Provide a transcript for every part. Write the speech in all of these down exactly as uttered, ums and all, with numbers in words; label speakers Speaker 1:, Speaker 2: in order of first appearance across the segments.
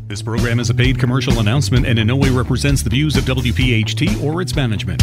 Speaker 1: This program is a paid commercial announcement and in no way represents the views of W P H T or its management.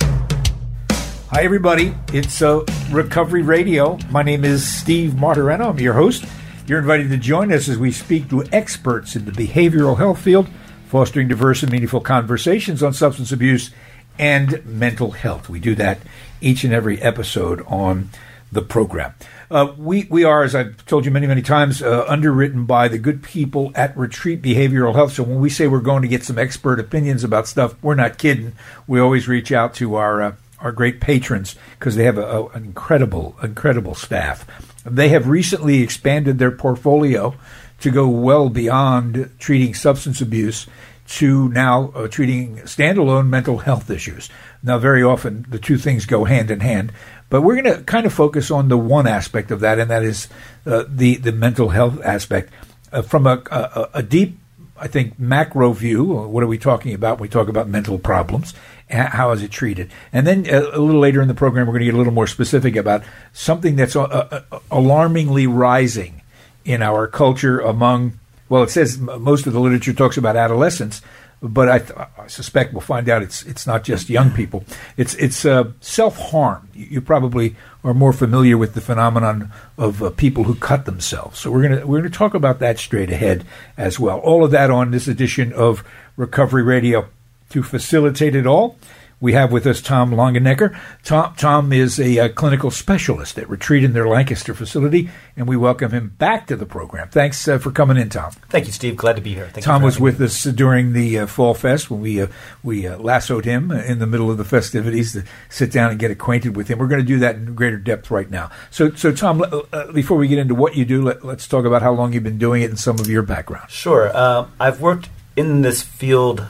Speaker 2: Hi, everybody. It's uh, Recovery Radio. My name is Steve Martireno. I'm your host. You're invited to join us as we speak to experts in the behavioral health field, fostering diverse and meaningful conversations on substance abuse and mental health. We do that each and every episode on the program. Uh, we, we are, as I've told you many, many times, uh, underwritten by the good people at Retreat Behavioral Health. So when we say we're going to get some expert opinions about stuff, we're not kidding. We always reach out to our uh, our great patrons because they have a, a, an incredible, incredible staff. They have recently expanded their portfolio to go well beyond treating substance abuse to now uh, treating standalone mental health issues. Now, very often the two things go hand in hand, but we're going to kind of focus on the one aspect of that, and that is uh, the, the mental health aspect. Uh, from a, a, a deep, I think, macro view, what are we talking about? We talk about mental problems. How is it treated? And then a, a little later in the program, we're going to get a little more specific about something that's uh, uh, alarmingly rising in our culture among, well, it says most of the literature talks about adolescents, but I, th- I suspect we'll find out it's it's not just young people. It's it's uh, self-harm. You, you probably are more familiar with the phenomenon of uh, people who cut themselves. So we're gonna we're gonna talk about that straight ahead as well. All of that on this edition of Recovery Radio. To facilitate it all, we have with us Tom Longenecker. Tom, Tom is a, a clinical specialist at Retreat in their Lancaster facility, and we welcome him back to the program. Thanks uh, for coming in, Tom.
Speaker 3: Thank you, Steve. Glad to be here. Thank
Speaker 2: Tom was with
Speaker 3: me.
Speaker 2: us during the uh, Fall Fest when we uh, we uh, lassoed him in the middle of the festivities to sit down and get acquainted with him. We're going to do that in greater depth right now. So, so Tom, uh, before we get into what you do, let, let's talk about how long you've been doing it and some of your background.
Speaker 3: Sure. Uh, I've worked in this field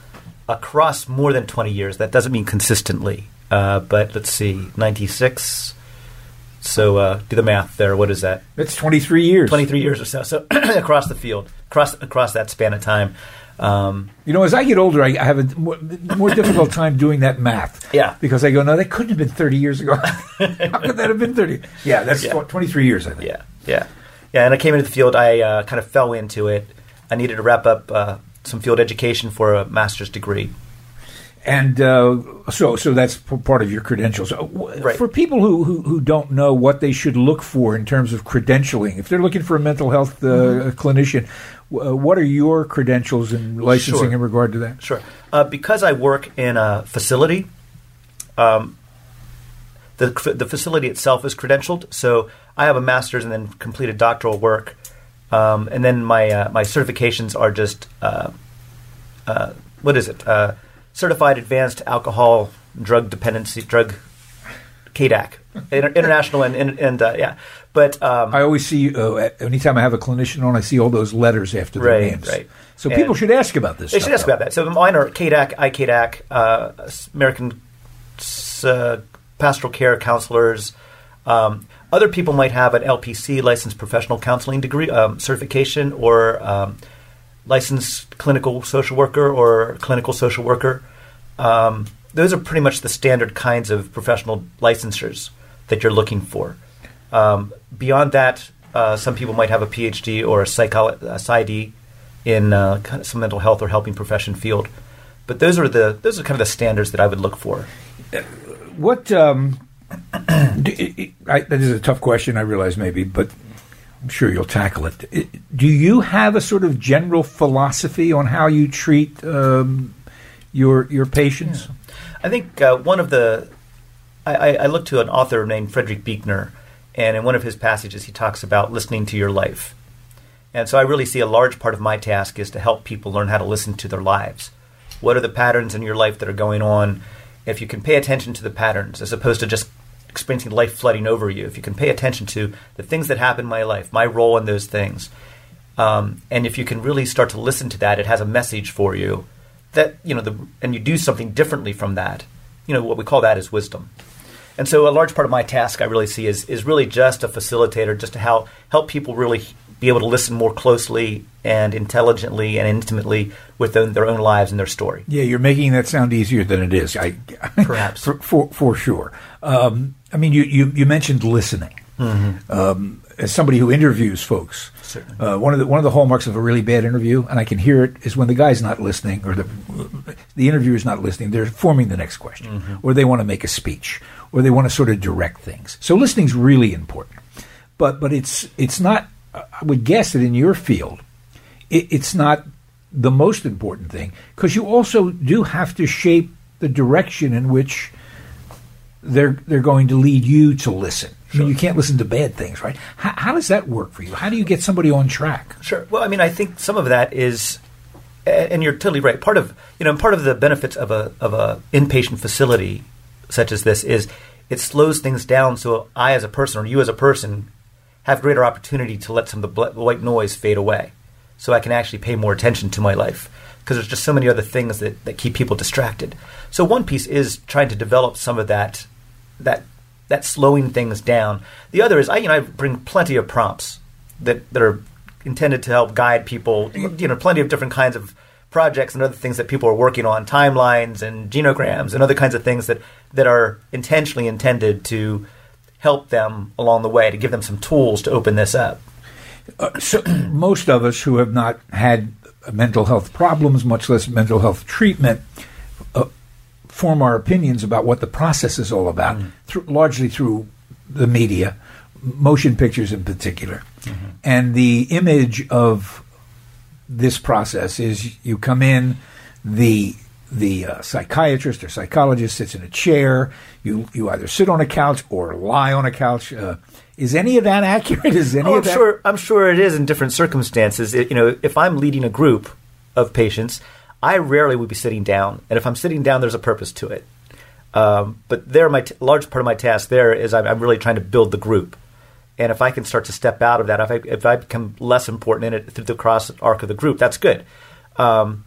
Speaker 3: across more than twenty years. That doesn't mean consistently, uh, but let's see, ninety-six. So uh, do the math there. What is that?
Speaker 2: That's twenty-three years.
Speaker 3: twenty-three years or so. So across the field, across across that span of time. Um,
Speaker 2: you know, as I get older, I, I have a more, more difficult time doing that math.
Speaker 3: Yeah.
Speaker 2: Because I go, no, that couldn't have been thirty years ago. How could that have been thirty? Yeah, that's yeah. twenty-three years, I think.
Speaker 3: Yeah, yeah. Yeah, and I came into the field, I uh, kind of fell into it. I needed to wrap up uh, some field education for a master's degree.
Speaker 2: And uh, so so that's part of your credentials.
Speaker 3: Right.
Speaker 2: For people who, who, who don't know what they should look for in terms of credentialing, if they're looking for a mental health uh, mm-hmm. clinician, uh, what are your credentials and licensing sure. in regard to that?
Speaker 3: Sure. Uh, because I work in a facility, um, the the facility itself is credentialed. So I have a master's and then completed doctoral work. Um, and then my uh, my certifications are just, uh, uh, what is it? Uh, Certified Advanced Alcohol Drug Dependency, drug, C A D A C, Inter- international and, and, and uh, yeah. But um,
Speaker 2: I always see, uh, anytime I have a clinician on, I see all those letters after their
Speaker 3: right,
Speaker 2: names.
Speaker 3: Right.
Speaker 2: So
Speaker 3: and
Speaker 2: people should ask about this
Speaker 3: They
Speaker 2: stuff,
Speaker 3: should ask
Speaker 2: though.
Speaker 3: about that. So mine are C A D A C, I C A D A C, uh, American uh, Pastoral Care Counselors. Um, other people might have an L P C, Licensed Professional Counseling degree, um, certification, or um, licensed clinical social worker or clinical social worker. Um, those are pretty much the standard kinds of professional licensures that you're looking for. Um, beyond that, uh, some people might have a P H D or a, psycholo- a PsyD in uh, kind of some mental health or helping profession field. But those are the those are kind of the standards that I would look for.
Speaker 2: What um, do, I, that is a tough question, I realize maybe, but I'm sure you'll tackle it. Do you have a sort of general philosophy on how you treat um, your your patients?
Speaker 3: Yeah. I think uh, one of the I, I look to an author named Frederick Buechner, and in one of his passages he talks about listening to your life. And so I really see a large part of my task is to help people learn how to listen to their lives. What are the patterns in your life that are going on? If you can pay attention to the patterns as opposed to just experiencing life flooding over you, if you can pay attention to the things that happen in my life, my role in those things, um, and if you can really start to listen to that, it has a message for you that, you know, the, and you do something differently from that, you know, what we call that is wisdom. And so a large part of my task I really see is is really just a facilitator, just to how, help people really be able to listen more closely and intelligently and intimately within their own lives and their story.
Speaker 2: Yeah, you're making that sound easier than it is. I,
Speaker 3: Perhaps.
Speaker 2: for, for, for sure. Um, I mean, you, you, you mentioned listening.
Speaker 3: Mm-hmm.
Speaker 2: Um, as somebody who interviews folks, uh, one of the one of the hallmarks of a really bad interview, and I can hear it, is when the guy's not listening or the the interviewer's not listening. They're forming the next question, mm-hmm. or they want to make a speech, or they want to sort of direct things. So listening's really important. But but it's it's not. I would guess that in your field, it, it's not the most important thing, because you also do have to shape the direction in which they're they're going to lead you to listen. Sure. I mean, you can't listen to bad things, right? How, how does that work for you? How do you get somebody on track?
Speaker 3: Sure. Well, I mean, I think some of that is, and you're totally right. Part of you know, part of the benefits of a of a inpatient facility such as this is it slows things down. So I, as a person, or you as a person, have greater opportunity to let some of the white noise fade away, so I can actually pay more attention to my life, because there's just so many other things that, that keep people distracted. So one piece is trying to develop some of that that that slowing things down. The other is I you know I bring plenty of prompts that, that are intended to help guide people. You know, plenty of different kinds of projects and other things that people are working on, timelines and genograms and other kinds of things that, that are intentionally intended to help them along the way, to give them some tools to open this up.
Speaker 2: Uh, so most of us who have not had mental health problems, much less mental health treatment, uh, form our opinions about what the process is all about, mm-hmm. through, largely through the media, motion pictures in particular. Mm-hmm. And the image of this process is you come in, the the uh, psychiatrist or psychologist sits in a chair, you you either sit on a couch or lie on a couch. Uh, is any of that accurate? Is any
Speaker 3: oh,
Speaker 2: of
Speaker 3: I'm
Speaker 2: that?
Speaker 3: Sure, I'm sure it is in different circumstances. It, you know, if I'm leading a group of patients, I rarely would be sitting down. And if I'm sitting down, there's a purpose to it. Um, but there, my t- large part of my task there is I'm, I'm really trying to build the group. And if I can start to step out of that, if I, if I become less important in it through the cross arc of the group, that's good. Um,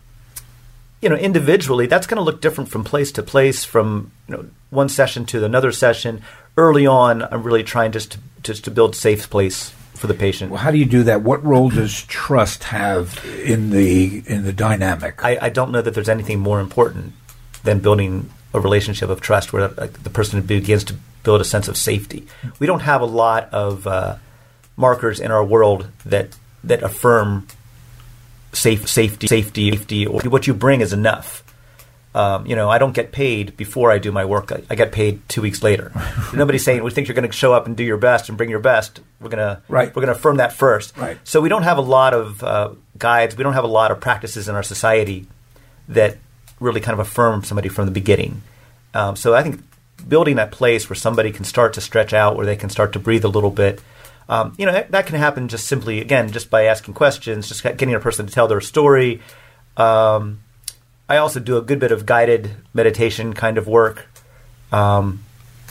Speaker 3: you know, individually, that's going to look different from place to place, from you know one session to another session. Early on, I'm really trying just to, just to build a safe place for the patient.
Speaker 2: Well, how do you do that? What role does trust have in the in the dynamic?
Speaker 3: I, I don't know that there's anything more important than building a relationship of trust where like, the person begins to build a sense of safety. We don't have a lot of uh, markers in our world that that affirm safe safety, safety, safety, or what you bring is enough. Um, you know, I don't get paid before I do my work. I, I get paid two weeks later. Nobody's saying we think you're going to show up and do your best and bring your best. We're gonna
Speaker 2: right.
Speaker 3: we're gonna affirm that first.
Speaker 2: Right.
Speaker 3: So we don't have a lot of uh, guides. We don't have a lot of practices in our society that really kind of affirm somebody from the beginning. Um, so I think building that place where somebody can start to stretch out, where they can start to breathe a little bit. Um, you know, that, that can happen just simply, again, just by asking questions, just getting a person to tell their story. Um, I also do a good bit of guided meditation kind of work, um,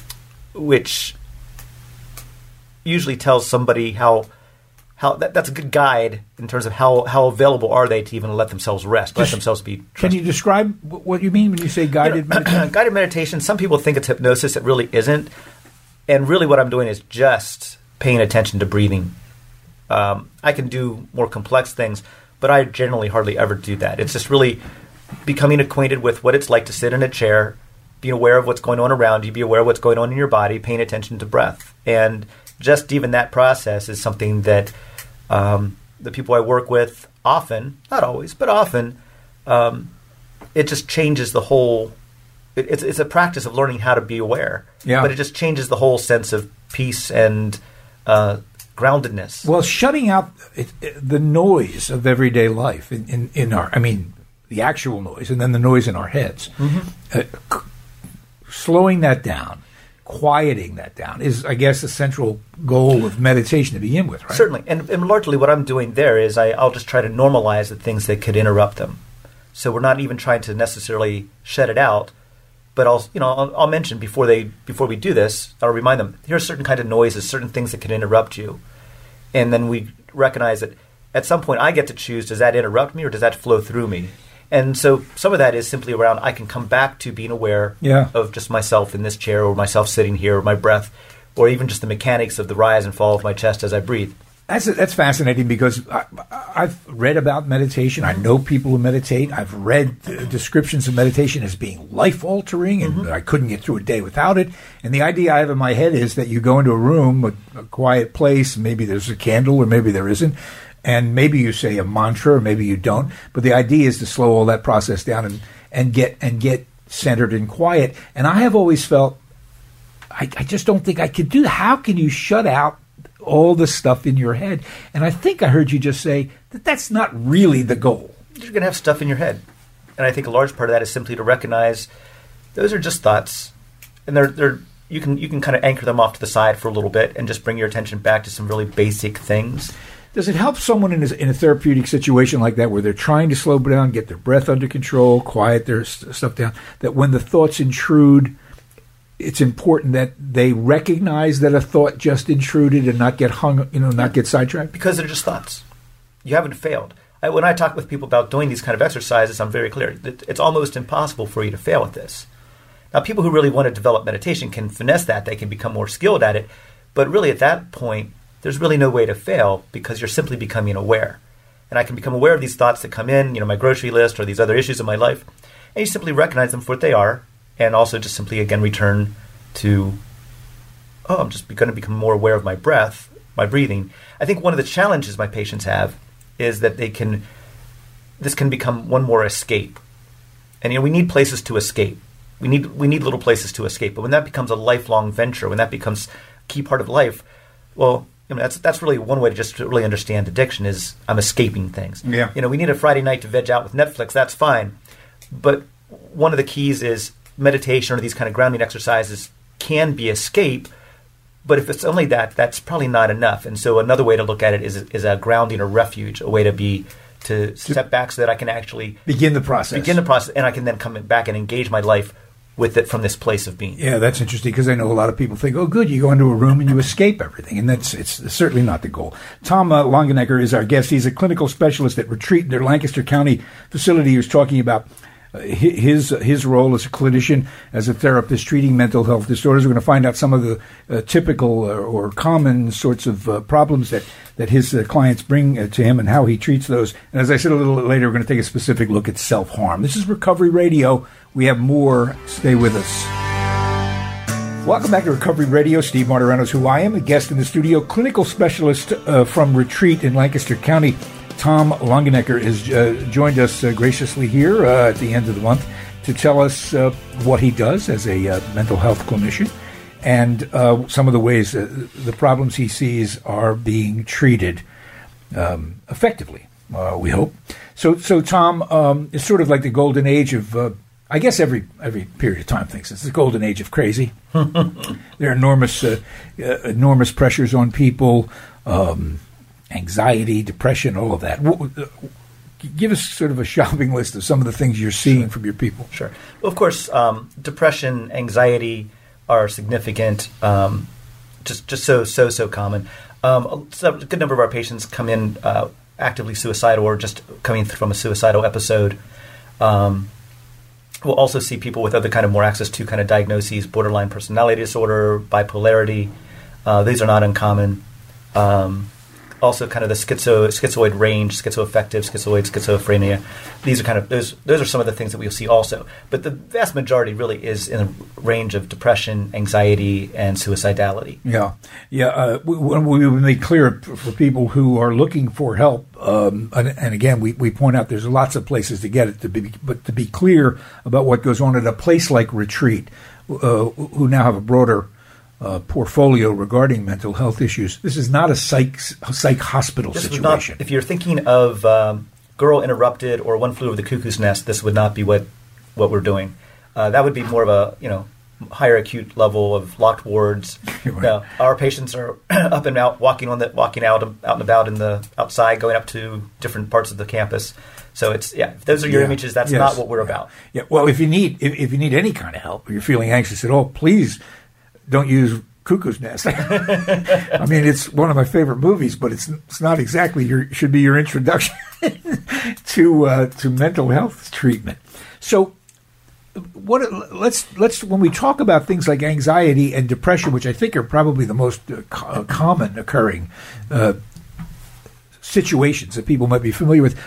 Speaker 3: which usually tells somebody how how that, that's a good guide in terms of how, how available are they to even let themselves rest, let themselves be trusted.
Speaker 2: Can you describe what you mean when you say guided
Speaker 3: you know,
Speaker 2: meditation?
Speaker 3: Guided meditation, some people think it's hypnosis. It really isn't. And really what I'm doing is just paying attention to breathing. Um, I can do more complex things, but I generally hardly ever do that. It's just really becoming acquainted with what it's like to sit in a chair, being aware of what's going on around you, be aware of what's going on in your body, paying attention to breath. And just even that process is something that um, the people I work with often, not always, but often, um, it just changes the whole it, it's, it's a practice of learning how to be aware.
Speaker 2: Yeah.
Speaker 3: But it just changes the whole sense of peace and uh, groundedness.
Speaker 2: Well, shutting out it, it, the noise of everyday life in, in, in our, I mean, the actual noise, and then the noise in our heads. Mm-hmm. Uh, c- slowing that down, quieting that down is, I guess, the central goal of meditation to begin with, right?
Speaker 3: Certainly. And, and largely what I'm doing there is I, I'll just try to normalize the things that could interrupt them. So we're not even trying to necessarily shut it out, but I'll, you know, I'll, I'll mention before they before we do this, I'll remind them, here's certain kind of noises, certain things that can interrupt you. And then we recognize that at some point I get to choose, does that interrupt me or does that flow through me? And so some of that is simply around I can come back to being aware
Speaker 2: yeah.
Speaker 3: of just myself in this chair or myself sitting here or my breath or even just the mechanics of the rise and fall of my chest as I breathe.
Speaker 2: That's that's fascinating because I, I've read about meditation. I know people who meditate. I've read uh, descriptions of meditation as being life-altering, and mm-hmm. I couldn't get through a day without it. And the idea I have in my head is that you go into a room, a, a quiet place, maybe there's a candle or maybe there isn't, and maybe you say a mantra or maybe you don't. But the idea is to slow all that process down and, and get and get centered and quiet. And I have always felt, I, I just don't think I could do that. How can you shut out all the stuff in your head? And I think I heard you just say that that's not really the goal.
Speaker 3: You're going to have stuff in your head. And I think a large part of that is simply to recognize those are just thoughts. And they're they're you can you can kind of anchor them off to the side for a little bit and just bring your attention back to some really basic things.
Speaker 2: Does it help someone in a, in a therapeutic situation like that where they're trying to slow down, get their breath under control, quiet their st- stuff down, that when the thoughts intrude, it's important that they recognize that a thought just intruded and not get hung, you know, not get sidetracked?
Speaker 3: Because they're just thoughts. You haven't failed. I, when I talk with people about doing these kind of exercises, I'm very clear. It's almost impossible for you to fail at this. Now, people who really want to develop meditation can finesse that. They can become more skilled at it. But really, at that point, there's really no way to fail because you're simply becoming aware. And I can become aware of these thoughts that come in, you know, my grocery list or these other issues in my life, and you simply recognize them for what they are. And also just simply, again, return to, oh, I'm just going to become more aware of my breath, my breathing. I think one of the challenges my patients have is that they can, this can become one more escape. And, you know, we need places to escape. We need we need little places to escape. But when that becomes a lifelong venture, when that becomes a key part of life, well, I mean, that's that's really one way to just to really understand addiction is I'm escaping things.
Speaker 2: Yeah.
Speaker 3: You know, we need a Friday night to veg out with Netflix. That's fine. But one of the keys is meditation or these kind of grounding exercises can be escape, but if it's only that, that's probably not enough. And so another way to look at it is is a grounding or refuge, a way to be to step back so that I can actually
Speaker 2: begin the process.
Speaker 3: Begin the process, and I can then come back and engage my life with it from this place of being.
Speaker 2: Yeah, that's interesting because I know a lot of people think, oh, good, you go into a room and you escape everything, and that's it's certainly not the goal. Tom uh, Longenecker is our guest. He's a clinical specialist at Retreat, their Lancaster County facility. He was talking about uh, his his role as a clinician, as a therapist treating mental health disorders. We're going to find out some of the uh, typical or, or common sorts of uh, problems that, that his uh, clients bring uh, to him and how he treats those. And as I said a little later, we're going to take a specific look at self-harm. This is Recovery Radio. We have more. Stay with us. Welcome back to Recovery Radio. Steve Martirano is who I am, a guest in the studio, clinical specialist uh, from Retreat in Lancaster County. Tom Longenecker has uh, joined us uh, graciously here uh, at the end of the month to tell us uh, what he does as a uh, mental health clinician and uh, some of the ways uh, the problems he sees are being treated um, effectively, uh, we hope. So, so Tom, um, it's sort of like the golden age of... Uh, I guess every every period of time thinks it's the golden age of crazy. There are enormous uh, uh, enormous pressures on people, um, anxiety, depression, all of that. W- uh, give us sort of a shopping list of some of the things you're seeing
Speaker 3: Sure.
Speaker 2: from your people.
Speaker 3: Sure. Well, of course, um, depression, anxiety are significant. Um, just just so so so common. Um, so a good number of our patients come in uh, actively suicidal or just coming from a suicidal episode. Um, We'll also see people with other kind of more access to kind of diagnoses, borderline personality disorder, bipolarity. Uh, these are not uncommon. Um, also kind of the schizo, schizoid range, schizoaffective, schizoid, schizophrenia. These are kind of, those Those are some of the things that we'll see also. But the vast majority really is in the range of depression, anxiety, and suicidality.
Speaker 2: Yeah. Yeah. Uh, we, we make clear for people who are looking for help, um, and, and again, we, we point out there's lots of places to get it, to be, but to be clear about what goes on at a place like Retreat, uh, who now have a broader Uh, portfolio regarding mental health issues. This is not a psych psych hospital
Speaker 3: this
Speaker 2: situation.
Speaker 3: Not, if you're thinking of um, Girl Interrupted or One Flew Over the Cuckoo's Nest, this would not be what what we're doing. Uh, that would be more of a you know higher acute level of locked wards.
Speaker 2: Right.
Speaker 3: Now, our patients are up and out, walking on the walking out out and about in the outside, going up to different parts of the campus. So it's yeah, if those are your
Speaker 2: yeah.
Speaker 3: images. That's
Speaker 2: yes.
Speaker 3: not what we're about.
Speaker 2: Yeah. Well, if you need if, if you need any kind of help, or you're feeling anxious at all, please don't use Cuckoo's Nest. I mean, it's one of my favorite movies, but it's it's not exactly your should be your introduction to uh, to mental health treatment. So, what let's let's when we talk about things like anxiety and depression, which I think are probably the most uh, co- common occurring uh, situations that people might be familiar with.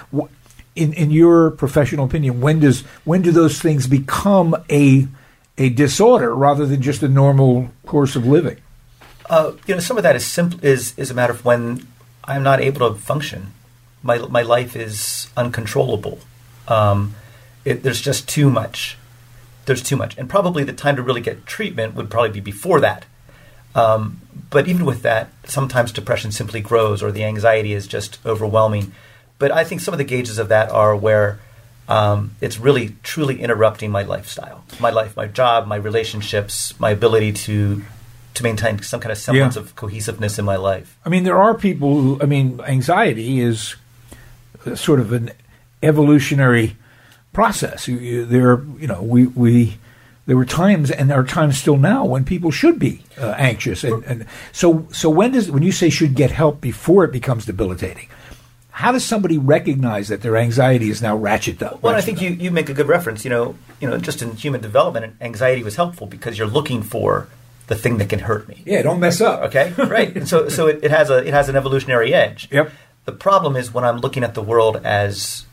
Speaker 2: In in your professional opinion, when does when do those things become a a disorder rather than just a normal course of living?
Speaker 3: Uh, you know, some of that is simple is is a matter of when I'm not able to function. My my life is uncontrollable. Um, it, there's just too much. There's too much, and probably the time to really get treatment would probably be before that. Um, but even with that, sometimes depression simply grows, or the anxiety is just overwhelming. But I think some of the gauges of that are where um, it's really, truly interrupting my lifestyle, my life, my job, my relationships, my ability to to maintain some kind of semblance yeah. of cohesiveness in my life.
Speaker 2: I mean, there are people who, I mean, anxiety is sort of an evolutionary process. There, you know, we we there were times, and there are times still now when people should be uh, anxious, and, and so so when does when you say should get help before it becomes debilitating? How does somebody recognize that their anxiety is now ratcheted up?
Speaker 3: Well, I think you, you make a good reference. You know, you know, just in human development, anxiety was helpful because you're looking for the thing that can hurt me.
Speaker 2: Yeah, don't mess up.
Speaker 3: Okay, right. And so, so it, it has a it has an evolutionary edge.
Speaker 2: Yep.
Speaker 3: The problem is when I'm looking at the world as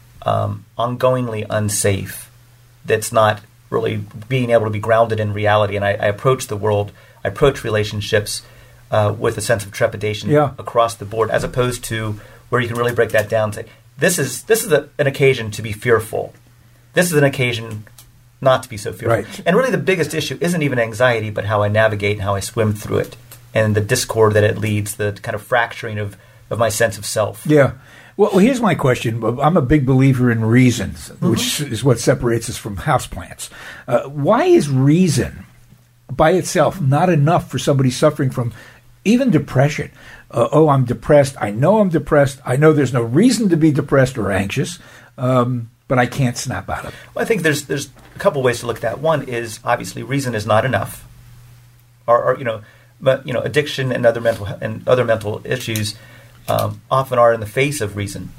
Speaker 3: um, ongoingly unsafe, that's not really being able to be grounded in reality. And I, I approach the world, I approach relationships uh, with a sense of trepidation
Speaker 2: yeah.
Speaker 3: across the board, as opposed to where you can really break that down and say, this is this is a, an occasion to be fearful. This is an occasion not to be so fearful.
Speaker 2: Right.
Speaker 3: And really the biggest issue isn't even anxiety, but how I navigate and how I swim through it, and the discord that it leads, the kind of fracturing of, of my sense of self.
Speaker 2: Yeah. Well, here's my question. I'm a big believer in reason, mm-hmm. which is what separates us from houseplants. Uh, why is reason by itself not enough for somebody suffering from even depression? Uh, oh, I'm depressed. I know I'm depressed. I know there's no reason to be depressed or anxious, um, but I can't snap out of it.
Speaker 3: Well, I think there's there's a couple ways to look at that. One is obviously reason is not enough, or, or you know, but you know, addiction and other mental and other mental issues um, often are in the face of reason.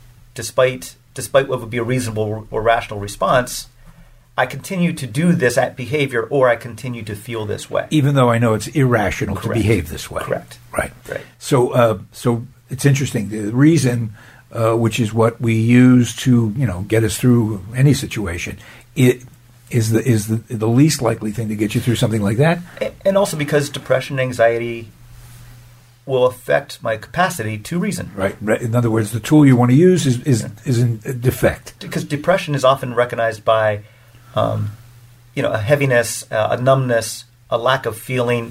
Speaker 3: Despite despite what would be a reasonable or rational response, I continue to do this at behavior, or I continue to feel this way,
Speaker 2: even though I know it's irrational
Speaker 3: Correct.
Speaker 2: to behave this way.
Speaker 3: Correct.
Speaker 2: Right.
Speaker 3: Right.
Speaker 2: So, uh, so it's interesting. The reason, uh, which is what we use to, you know, get us through any situation, it is the is the the least likely thing to get you through something like that.
Speaker 3: And also because depression, anxiety will affect my capacity to reason.
Speaker 2: Right. In other words, the tool you want to use is is, yeah. is in defect.
Speaker 3: Because depression is often recognized by Um, you know, a heaviness, uh, a numbness, a lack of feeling,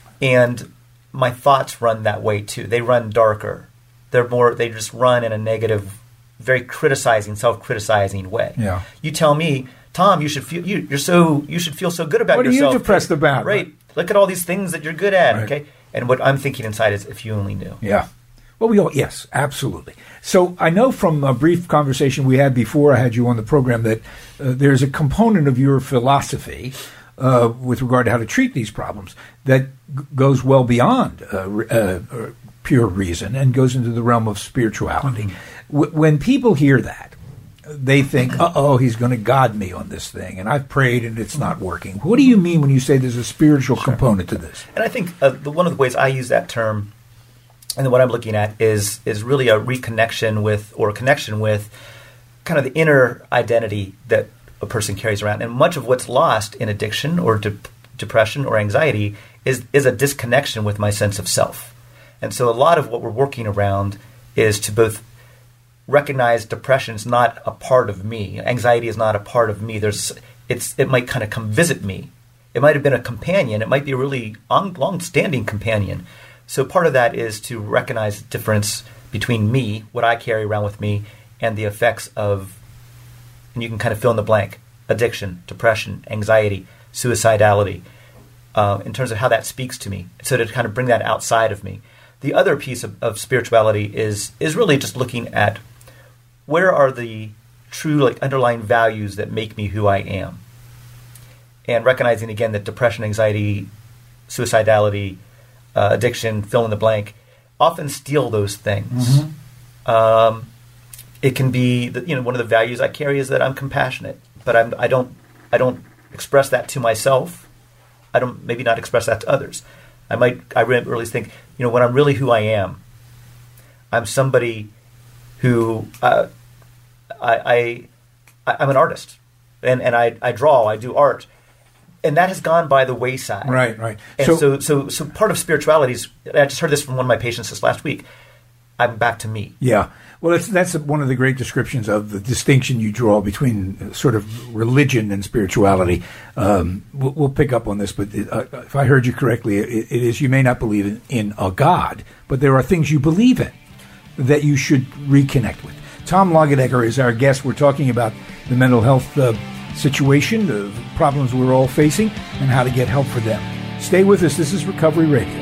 Speaker 3: and my thoughts run that way too. They run darker. They're more. They just run in a negative, very criticizing, self-criticizing way.
Speaker 2: Yeah.
Speaker 3: You tell me, Tom, you should feel. You, you're so. You should feel so good about
Speaker 2: what
Speaker 3: yourself.
Speaker 2: What are you depressed about?
Speaker 3: Right. Look at all these things that you're good at.
Speaker 2: Right.
Speaker 3: Okay. And what I'm thinking inside is, if you only knew.
Speaker 2: Yeah. Well, we all, yes, absolutely. So I know from a brief conversation we had before I had you on the program that uh, there's a component of your philosophy uh, with regard to how to treat these problems that g- goes well beyond uh, uh, pure reason and goes into the realm of spirituality. Mm-hmm. W- when people hear that, they think, uh-oh, he's going to God me on this thing, and I've prayed and it's not working. What do you mean when you say there's a spiritual sure. component to this?
Speaker 3: And I think uh, the, one of the ways I use that term, and what I'm looking at is is really a reconnection with, or a connection with, kind of the inner identity that a person carries around. And much of what's lost in addiction or de- depression or anxiety is is a disconnection with my sense of self. And so a lot of what we're working around is to both recognize depression is not a part of me, anxiety is not a part of me. There's it's it might kind of come visit me. It might have been a companion. It might be a really long, long-standing companion. So part of that is to recognize the difference between me, what I carry around with me, and the effects of, and you can kind of fill in the blank, addiction, depression, anxiety, suicidality, uh, in terms of how that speaks to me. So to kind of bring that outside of me. The other piece of, of spirituality is is really just looking at where are the true like underlying values that make me who I am. And recognizing again that depression, anxiety, suicidality, Uh, addiction, fill in the blank, often steal those things.
Speaker 2: Mm-hmm.
Speaker 3: Um, it can be, the, you know, one of the values I carry is that I'm compassionate, but I'm, I don't, I don't express that to myself. I don't maybe not express that to others. I might, I really think, you know, when I'm really who I am, I'm somebody who uh, I, I I'm an artist, and and I, I draw, I do art, and that has gone by the wayside.
Speaker 2: Right, right.
Speaker 3: And so so so, so part of spirituality is, I just heard this from one of my patients this last week. I'm back to me.
Speaker 2: Yeah. Well, that's, that's one of the great descriptions of the distinction you draw between sort of religion and spirituality. Um, we'll, we'll pick up on this, but uh, if I heard you correctly, it, it is you may not believe in, in a God, but there are things you believe in that you should reconnect with. Tom Longenecker is our guest. We're talking about the mental health uh, situation, the problems we're all facing, and how to get help for them. Stay with us. This is Recovery Radio.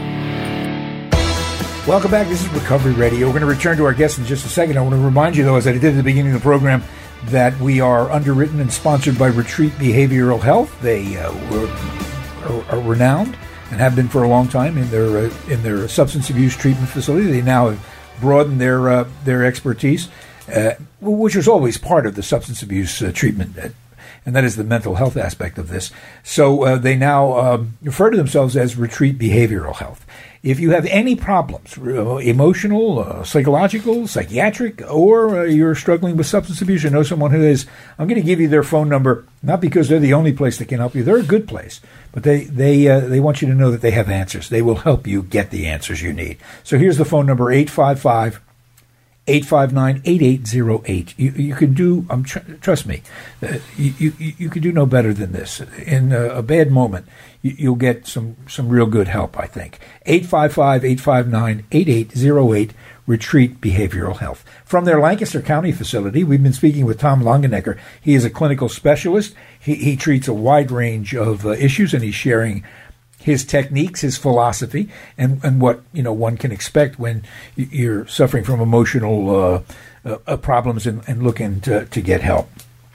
Speaker 2: Welcome back. This is Recovery Radio. We're going to return to our guest in just a second. I want to remind you, though, as I did at the beginning of the program, that we are underwritten and sponsored by Retreat Behavioral Health. They uh, were, are, are renowned and have been for a long time in their uh, in their substance abuse treatment facility. They now have broadened their uh, their expertise, uh, which was always part of the substance abuse uh, treatment, uh, and that is the mental health aspect of this. So uh, they now um, refer to themselves as Retreat Behavioral Health. If you have any problems, emotional, uh, psychological, psychiatric, or uh, you're struggling with substance abuse, or know someone who is, I'm going to give you their phone number, not because they're the only place that can help you. They're a good place, but they they uh, they want you to know that they have answers. They will help you get the answers you need. So here's the phone number, eight five five, eight five nine, eight eight zero eight. You, you can do, um, tr- trust me, uh, you, you, you can do no better than this. In a, a bad moment, you, you'll get some, some real good help, I think. eight five five, eight five nine, eight eight zero eight, Retreat Behavioral Health. From their Lancaster County facility, we've been speaking with Tom Longenecker. He is a clinical specialist. He, he treats a wide range of uh, issues, and he's sharing his techniques, his philosophy, and, and what you know one can expect when you're suffering from emotional uh, uh, problems and, and looking to, to get help.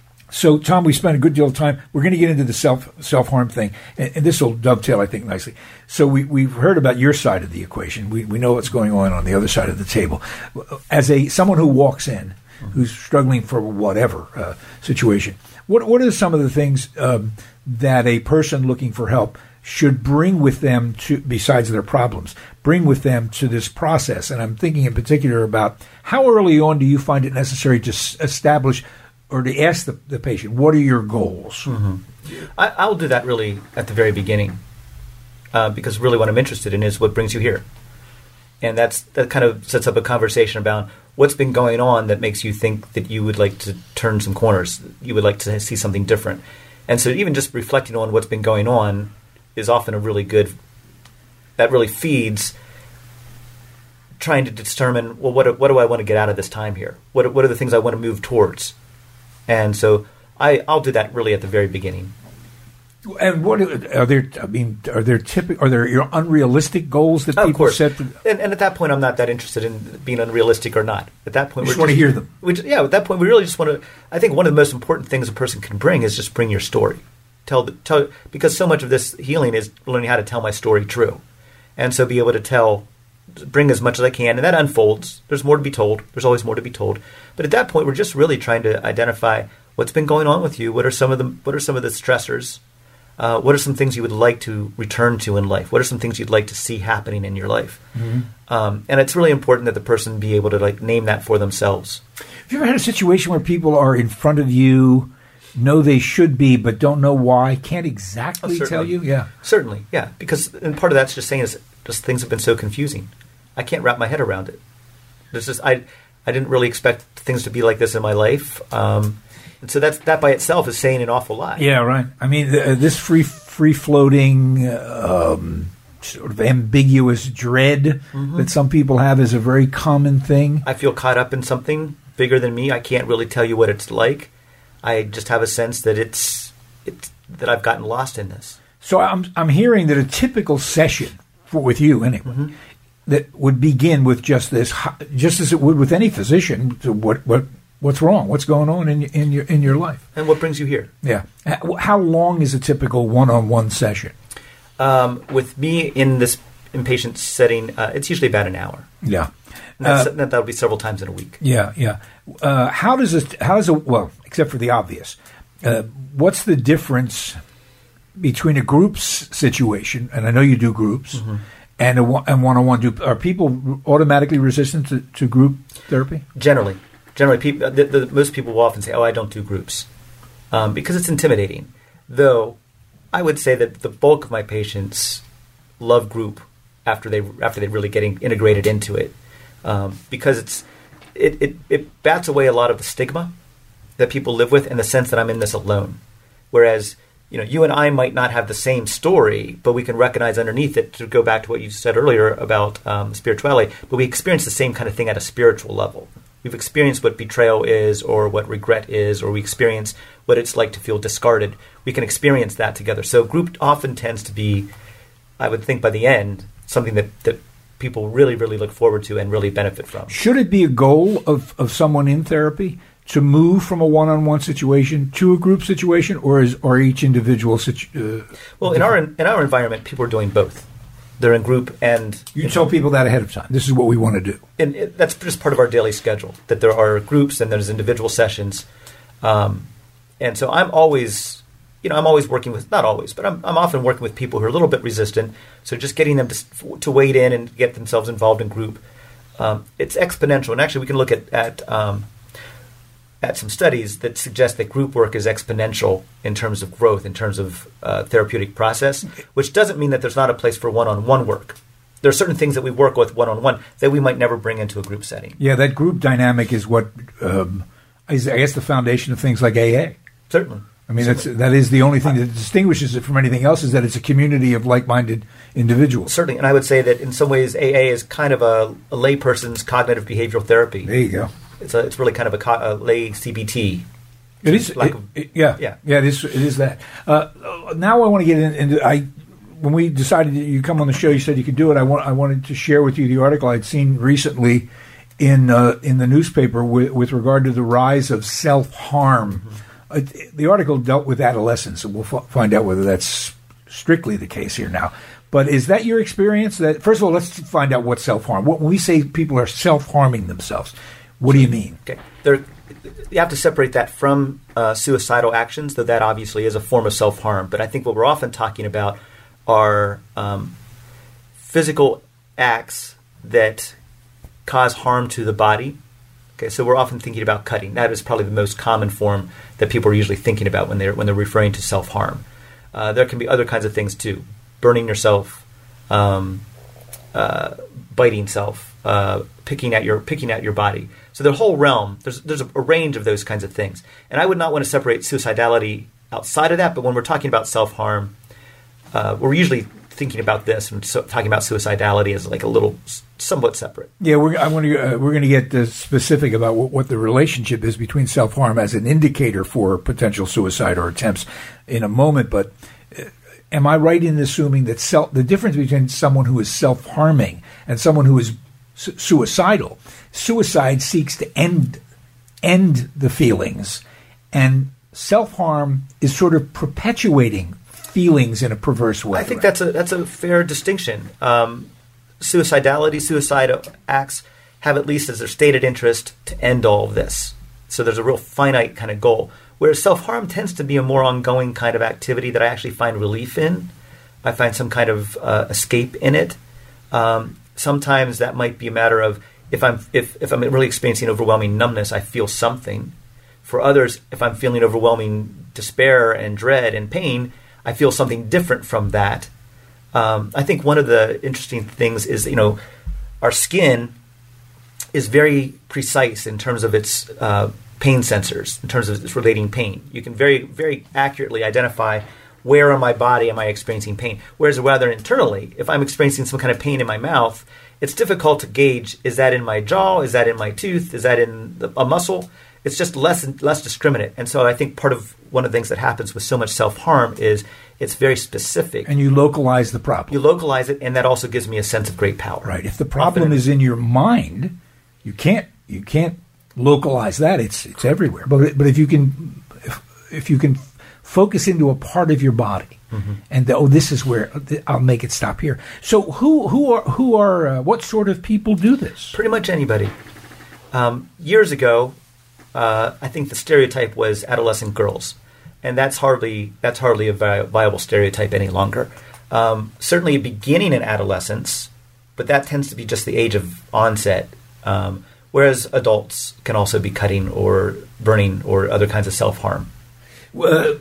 Speaker 2: So, Tom, we spent a good deal of time. We're going to get into the self self harm thing, and, and this will dovetail, I think, nicely. So, we we've heard about your side of the equation. We we know what's going on on the other side of the table. As a someone who walks in, who's struggling for whatever uh, situation, what what are some of the things um, that a person looking for help should bring with them to, besides their problems, bring with them to this process? And I'm thinking in particular about how early on do you find it necessary to s- establish or to ask the, the patient, what are your goals?
Speaker 3: Mm-hmm. I, I'll do that really at the very beginning, uh, because really what I'm interested in is what brings you here. And that's that kind of sets up a conversation about what's been going on that makes you think that you would like to turn some corners, you would like to see something different. And so even just reflecting on what's been going on is often a really good, that really feeds trying to determine, well, what, what do I want to get out of this time here? What, what are the things I want to move towards? And so I, I'll do that really at the very beginning.
Speaker 2: And what are there? I mean, are there typical? Are there your unrealistic goals that
Speaker 3: oh,
Speaker 2: people
Speaker 3: of course.
Speaker 2: set? To,
Speaker 3: and, and at that point, I'm not that interested in being unrealistic or not. At that point,
Speaker 2: we
Speaker 3: we
Speaker 2: just want to hear them.
Speaker 3: We just, yeah, at that point, we really just want to. I think one of the most important things a person can bring is just bring your story. Tell the tell because so much of this healing is learning how to tell my story true, and so be able to tell, bring as much as I can, and that unfolds. There's more to be told. There's always more to be told. But at that point, we're just really trying to identify what's been going on with you. What are some of the what are some of the stressors? Uh, what are some things you would like to return to in life? What are some things you'd like to see happening in your life? Mm-hmm. Um, and it's really important that the person be able to like name that for themselves.
Speaker 2: Have you ever had a situation where people are in front of you, know they should be, but don't know why, can't exactly
Speaker 3: oh,
Speaker 2: tell you? Yeah,
Speaker 3: certainly, yeah. Because and part of that's just saying is just things have been so confusing. I can't wrap my head around it. There's just I I didn't really expect things to be like this in my life. Um, And so that's, that by itself is saying an awful lot.
Speaker 2: Yeah, right. I mean, uh, this free, free-floating, um, sort of ambiguous dread mm-hmm. that some people have is a very common thing.
Speaker 3: I feel caught up in something bigger than me. I can't really tell you what it's like. I just have a sense that it's, it's that I've gotten lost in this.
Speaker 2: So I'm I'm hearing that a typical session for, with you anyway mm-hmm. that would begin with just this, just as it would with any physician. So what what. What's wrong? What's going on in in your in your life?
Speaker 3: And what brings you here?
Speaker 2: Yeah. How long is a typical one-on-one session?
Speaker 3: Um, with me in this inpatient setting, uh, it's usually about an hour.
Speaker 2: Yeah.
Speaker 3: And that's, uh, that that'll be several times in a week.
Speaker 2: Yeah, yeah. Uh, how does it? How does it? Well, except for the obvious, uh, what's the difference between a groups situation, and I know you do groups, mm-hmm. And a, and one-on-one, do, are people automatically resistant to, to group therapy?
Speaker 3: Generally. Generally, people, the, the, most people will often say, oh, I don't do groups, um, because it's intimidating. Though, I would say that the bulk of my patients love group after they after they really getting integrated into it, um, because it's it, it, it bats away a lot of the stigma that people live with in the sense that I'm in this alone. Whereas, you know, you and I might not have the same story, but we can recognize underneath it, to go back to what you said earlier about um, spirituality, but we experience the same kind of thing at a spiritual level. We've experienced what betrayal is, or what regret is, or we experience what it's like to feel discarded. We can experience that together. So group often tends to be, I would think by the end, something that, that people really, really look forward to and really benefit from.
Speaker 2: Should it be a goal of, of someone in therapy to move from a one-on-one situation to a group situation, or is or each individual situation? Uh,
Speaker 3: well, in our in our environment, people are doing both. They're in group, and
Speaker 2: you, you tell know, people that ahead of time. This is what we want to do,
Speaker 3: and it, that's just part of our daily schedule. That there are groups and there's individual sessions, um, and so I'm always, you know, I'm always working with not always, but I'm I'm often working with people who are a little bit resistant. So just getting them to to wade in and get themselves involved in group, um, it's exponential. And actually, we can look at at um, at some studies that suggest that group work is exponential in terms of growth, in terms of uh, therapeutic process, which doesn't mean that there's not a place for one-on-one work. There are certain things that we work with one-on-one that we might never bring into a group setting.
Speaker 2: Yeah, that group dynamic is what um, is, I guess, the foundation of things like A A.
Speaker 3: Certainly.
Speaker 2: I mean, that's, that is the only thing that distinguishes it from anything else, is that it's a community of like-minded individuals.
Speaker 3: Certainly, and I would say that in some ways A A is kind of a, a layperson's cognitive behavioral therapy.
Speaker 2: There you go.
Speaker 3: It's a, it's really kind of a, co- a lay C B T.
Speaker 2: It is, it, it, yeah, yeah, yeah. It is. It is that. Uh, now I want to get in, into. I when we decided that you come on the show, you said you could do it. I want. I wanted to share with you the article I'd seen recently in uh, in the newspaper with, with regard to the rise of self-harm. Mm-hmm. Uh, the article dealt with adolescence, and we'll f- find out whether that's strictly the case here now. But is that your experience? That first of all, let's find out what self-harm. When we say people are self-harming themselves, what do you mean?
Speaker 3: Okay, there, you have to separate that from uh, suicidal actions, though that obviously is a form of self-harm. But I think what we're often talking about are um, physical acts that cause harm to the body. Okay, so we're often thinking about cutting. That is probably the most common form that people are usually thinking about when they're when they're referring to self-harm. Uh, there can be other kinds of things too: burning yourself, um, uh, biting self, uh, picking at your picking at your body. So the whole realm, there's there's a, a range of those kinds of things. And I would not want to separate suicidality outside of that, but when we're talking about self-harm, uh, we're usually thinking about this and so, talking about suicidality as like a little somewhat separate.
Speaker 2: Yeah, we're I want to uh, we're going to get uh, specific about what, what the relationship is between self-harm as an indicator for potential suicide or attempts in a moment. But uh, am I right in assuming that self, the difference between someone who is self-harming and someone who is su- suicidal? Suicide seeks to end end the feelings, and self-harm is sort of perpetuating feelings in a perverse way.
Speaker 3: I think that's a that's a fair distinction. Um, suicidality, suicidal acts have at least as their stated interest to end all of this. So there's a real finite kind of goal. Whereas self-harm tends to be a more ongoing kind of activity that I actually find relief in. I find some kind of uh, escape in it. Um, sometimes that might be a matter of if I'm if, if I'm really experiencing overwhelming numbness, I feel something. For others, if I'm feeling overwhelming despair and dread and pain, I feel something different from that. Um, I think one of the interesting things is, you know, our skin is very precise in terms of its uh, pain sensors, in terms of its relating pain. You can very, very accurately identify where on my body am I experiencing pain. Whereas rather internally, if I'm experiencing some kind of pain in my mouth, it's difficult to gauge, is that in my jaw, is that in my tooth, is that in the, a muscle? It's just less less discriminate. And so I think part of one of the things that happens with so much self-harm is it's very specific.
Speaker 2: And you localize the problem.
Speaker 3: You localize it, and that also gives me a sense of great power.
Speaker 2: Right. If the problem Often, is in your mind, you can't you can't localize that. It's it's everywhere. But but if you can if, if you can focus into a part of your body, mm-hmm. and the, oh, this is where I'll make it stop here. So who who are who are uh, what sort of people do this?
Speaker 3: Pretty much anybody. Um, years ago, uh, I think the stereotype was adolescent girls, and that's hardly that's hardly a vi- viable stereotype any longer. Um, certainly beginning in adolescence, but that tends to be just the age of onset, um, whereas adults can also be cutting or burning or other kinds of self-harm.
Speaker 2: Uh,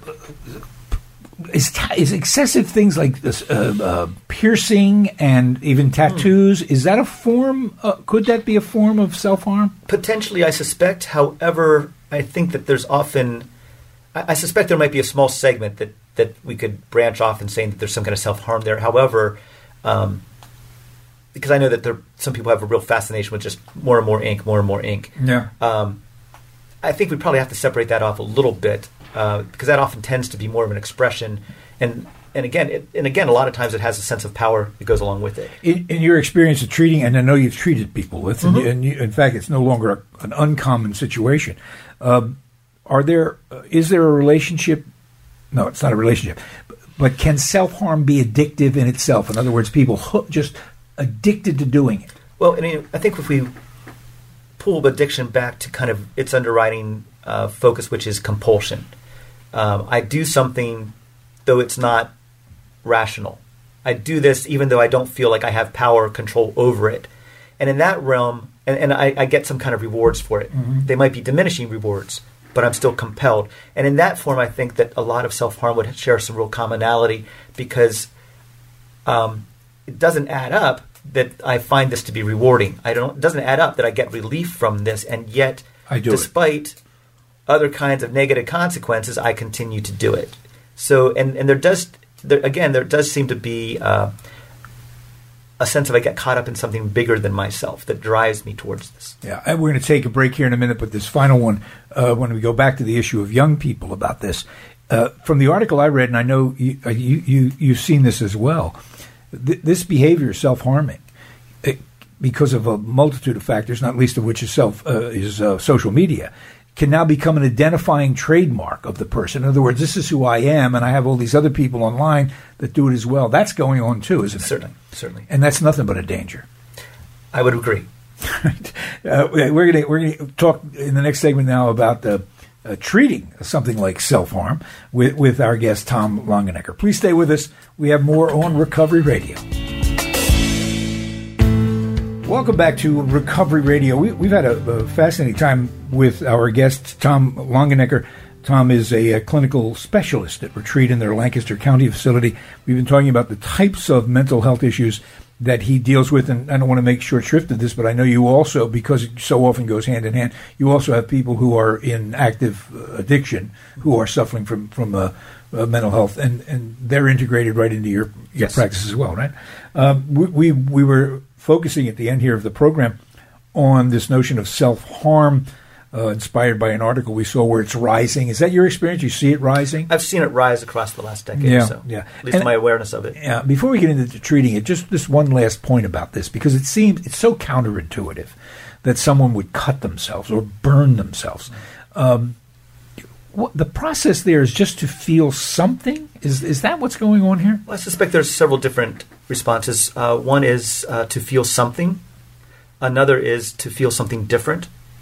Speaker 2: is, is excessive things like this, uh, uh, piercing and even tattoos, mm. is that a form, uh, could that be a form of self-harm?
Speaker 3: Potentially, I suspect. However, I think that there's often, I, I suspect there might be a small segment that, that we could branch off and saying that there's some kind of self-harm there. However, um, because I know that there, some people have a real fascination with just more and more ink, more and more ink.
Speaker 2: Yeah.
Speaker 3: Um, I think we probably have to separate that off a little bit. Uh, because that often tends to be more of an expression, and and again, it, and again, a lot of times it has a sense of power that goes along with it.
Speaker 2: In, in your experience of treating, and I know you've treated people with,
Speaker 3: mm-hmm.
Speaker 2: and, and you, in fact, it's no longer a, an uncommon situation. Um, are there? Uh, is there a relationship? No, it's not a relationship. But, but can self-harm be addictive in itself? In other words, people hook, just addicted to doing it.
Speaker 3: Well, I mean, I think if we pull addiction back to kind of its underwriting uh, focus, which is compulsion. Um, I do something, though it's not rational. I do this even though I don't feel like I have power or control over it. And in that realm, and, and I, I get some kind of rewards for it. Mm-hmm. They might be diminishing rewards, but I'm still compelled. And in that form, I think that a lot of self-harm would share some real commonality because um, it doesn't add up that I find this to be rewarding. I don't. It doesn't add up that I get relief from this, and yet,
Speaker 2: I do
Speaker 3: despite
Speaker 2: it.
Speaker 3: other kinds of negative consequences, I continue to do it. So, and, and there does, there, again, there does seem to be uh, a sense of I get caught up in something bigger than myself that drives me towards this.
Speaker 2: Yeah, and we're going to take a break here in a minute, but this final one, uh, when we go back to the issue of young people about this, uh, from the article I read, and I know you, you, you, you've seen this as well, th- this behavior is self-harming. It, because of a multitude of factors, not least of which is self uh, is uh, social media, can now become an identifying trademark of the person. In other words, this is who I am, and I have all these other people online that do it as well. That's going on too, isn't it?
Speaker 3: Certainly, certainly.
Speaker 2: And that's nothing but a danger.
Speaker 3: I would agree.
Speaker 2: uh, we're going we're going to talk in the next segment now about uh, uh, treating something like self-harm with, with our guest, Tom Longenecker. Please stay with us. We have more on Recovery Radio. Welcome back to Recovery Radio. We, we've had a, a fascinating time with our guest, Tom Longenecker. Tom is a, a clinical specialist at Retreat in their Lancaster County facility. We've been talking about the types of mental health issues that he deals with, and I don't want to make short shrift of this, but I know you also, because it so often goes hand in hand, you also have people who are in active addiction who are suffering from, from uh, uh, mental health, and, and they're integrated right into your, your yes. practice as well, right? Um, we, we we were focusing at the end here of the program on this notion of self-harm, uh, inspired by an article we saw where it's rising. Is that your experience? You see it rising?
Speaker 3: I've seen it rise across the last decade
Speaker 2: yeah,
Speaker 3: or so.
Speaker 2: Yeah.
Speaker 3: At least and, my awareness of it.
Speaker 2: Yeah. Before we get into treating it, just this one last point about this, because it seems it's so counterintuitive that someone would cut themselves or burn themselves. Um, what, the process there is just to feel something? Is is that what's going on here?
Speaker 3: Well, I suspect there's several different responses. Uh, one is uh, to feel something. Another is to feel something different.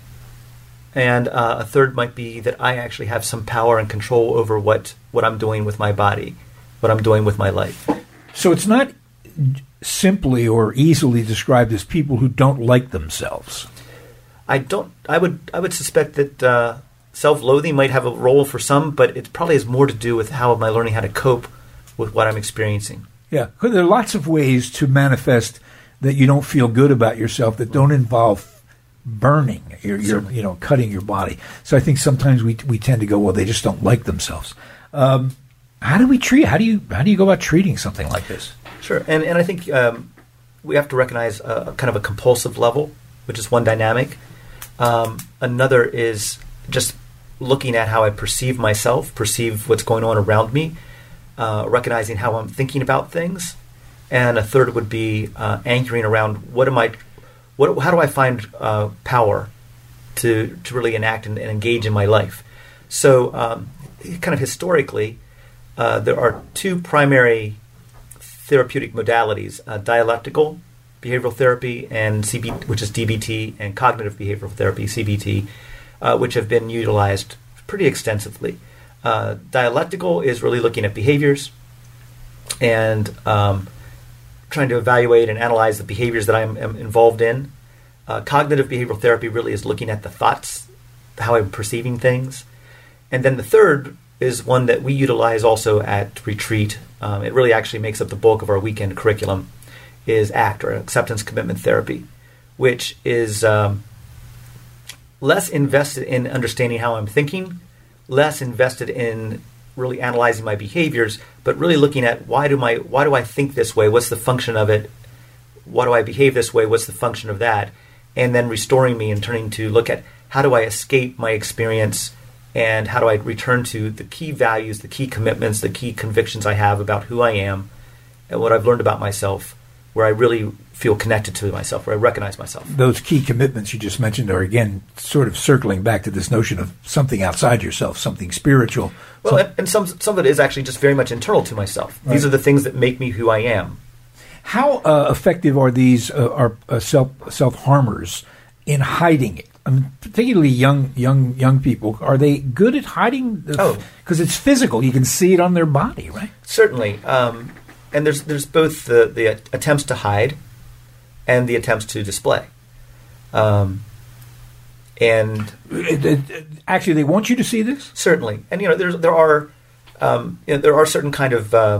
Speaker 3: And uh, a third might be that I actually have some power and control over what, what I'm doing with my body, what I'm doing with my life.
Speaker 2: So it's not simply or easily described as people who don't like themselves.
Speaker 3: I don't. I would. I would suspect that uh, self-loathing might have a role for some, but it probably has more to do with how am I learning how to cope with what I'm experiencing.
Speaker 2: Yeah, because there are lots of ways to manifest that you don't feel good about yourself that don't involve burning, you're, you're you know, cutting your body. So I think sometimes we we tend to go, well, they just don't like themselves. Um, how do we treat? How do you how do you go about treating something like this?
Speaker 3: Sure, and and I think um, we have to recognize a, kind of a compulsive level, which is one dynamic. Um, another is just looking at how I perceive myself, perceive what's going on around me, uh, recognizing how I'm thinking about things, and a third would be uh, anchoring around what am I. What, how do I find uh, power to to really enact and, and engage in my life? So, um, kind of historically, uh, there are two primary therapeutic modalities: uh, dialectical behavioral therapy and C B, which is D B T, and cognitive behavioral therapy (C B T), uh, which have been utilized pretty extensively. Uh, dialectical is really looking at behaviors, and um, trying to evaluate and analyze the behaviors that I'm am involved in. Uh, cognitive behavioral therapy really is looking at the thoughts, how I'm perceiving things. And then the third is one that we utilize also at retreat. Um, it really actually makes up the bulk of our weekend curriculum, is ACT, or Acceptance Commitment Therapy, which is um, less invested in understanding how I'm thinking, less invested in really analyzing my behaviors, but really looking at why do my why do I think this way? What's the function of it? Why do I behave this way? What's the function of that? And then restoring me and turning to look at how do I escape my experience, and how do I return to the key values, the key commitments, the key convictions I have about who I am and what I've learned about myself, where I really feel connected to myself, where I recognize myself.
Speaker 2: Those key commitments you just mentioned are, again, sort of circling back to this notion of something outside yourself, something spiritual.
Speaker 3: Well,
Speaker 2: some-
Speaker 3: and, and some, some of it is actually just very much internal to myself.
Speaker 2: Right.
Speaker 3: These are the things that make me who I am.
Speaker 2: How uh, effective are these uh, are uh, self self harmers in hiding it? I mean, particularly young young young people. Are they good at hiding?
Speaker 3: Oh,
Speaker 2: because it's physical. You can see it on their body, right?
Speaker 3: Certainly. Um, and there's there's both the the attempts to hide and the attempts to display. Um, and
Speaker 2: It- it- actually, they want you to see this.
Speaker 3: certainly, and you know, there's there are um, you know, there are certain kind of uh,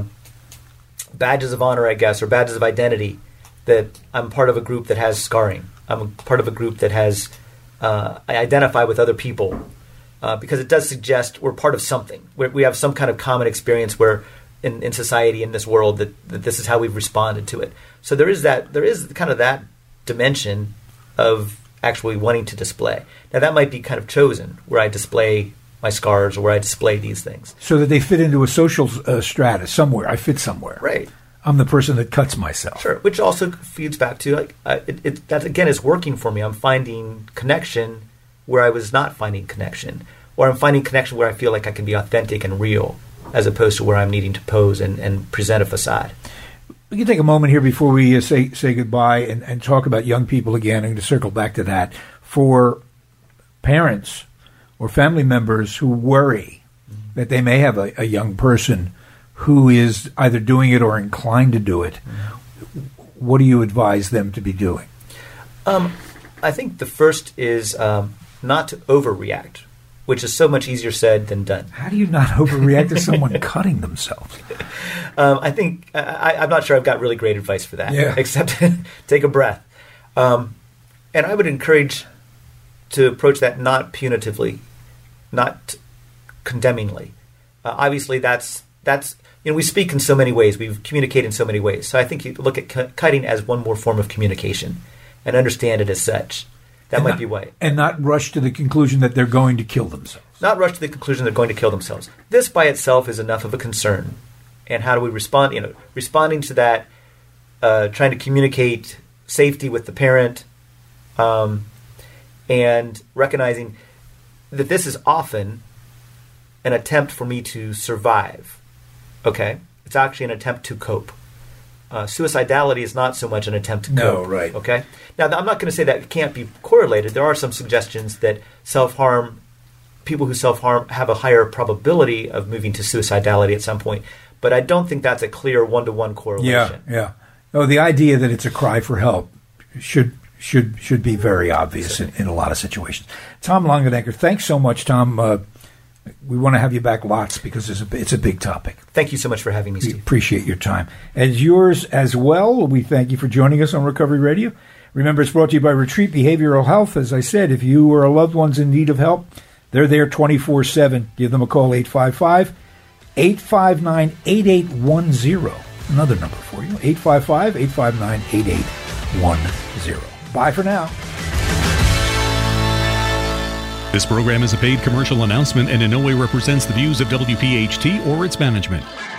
Speaker 3: badges of honor, I guess, or badges of identity that I'm part of a group that has scarring. I'm a part of a group that has uh, I identify with other people uh, because it does suggest we're part of something. We're, we have some kind of common experience where in, in society, in this world, that, that this is how we've responded to it. So there is that. There is kind of that dimension of actually wanting to display. Now that might be kind of chosen, where I display my scars or where I display these things.
Speaker 2: So that they fit into a social uh, strata somewhere. I fit somewhere.
Speaker 3: Right.
Speaker 2: I'm the person that cuts myself.
Speaker 3: Sure, which also feeds back to like uh, it, it, that again is working for me. I'm finding connection where I was not finding connection, or I'm finding connection where I feel like I can be authentic and real, as opposed to where I'm needing to pose and, and present a facade.
Speaker 2: We can take a moment here before we uh, say say goodbye and, and talk about young people again. I'm going to circle back to that. For parents or family members who worry mm-hmm. that they may have a, a young person who is either doing it or inclined to do it, mm-hmm. what do you advise them to be doing?
Speaker 3: Um, I think the first is um, not to overreact, which is so much easier said than done.
Speaker 2: How do you not overreact to someone cutting themselves?
Speaker 3: Um, I think I, I'm not sure I've got really great advice for that,
Speaker 2: yeah.
Speaker 3: except take a breath. Um, and I would encourage to approach that not punitively, not condemningly. Uh, obviously, that's that's you know we speak in so many ways, we communicate in so many ways. So I think you look at cu- cutting as one more form of communication and understand it as such. That
Speaker 2: and
Speaker 3: might
Speaker 2: not,
Speaker 3: be way.
Speaker 2: And not rush to the conclusion that they're going to kill themselves.
Speaker 3: Not rush to the conclusion they're going to kill themselves. This by itself is enough of a concern. And how do we respond? You know, responding to that, uh, trying to communicate safety with the parent, um, and recognizing that this is often an attempt for me to survive. Okay? It's actually an attempt to cope. Uh, suicidality is not so much an attempt to
Speaker 2: no,
Speaker 3: cope.
Speaker 2: right.
Speaker 3: Okay? Now, I'm not going to say that it can't be correlated. There are some suggestions that self-harm, people who self-harm have a higher probability of moving to suicidality at some point. But I don't think that's a clear one-to-one correlation.
Speaker 2: Yeah, yeah. No, the idea that it's a cry for help should should should be very obvious in, in a lot of situations. Tom Longenecker, thanks so much, Tom. Uh, we want to have you back lots because it's a, it's a big topic.
Speaker 3: Thank you so much for having me,
Speaker 2: We
Speaker 3: Steve.
Speaker 2: appreciate your time. As yours as well, we thank you for joining us on Recovery Radio. Remember, it's brought to you by Retreat Behavioral Health. As I said, if you or a loved one's in need of help, they're there twenty-four seven. Give them a call, eight five five, eight five nine, eight eight one zero. Another number for you, eight five five, eight five nine, eight eight one zero. Bye for now.
Speaker 1: This program is a paid commercial announcement and in no way represents the views of W P H T or its management.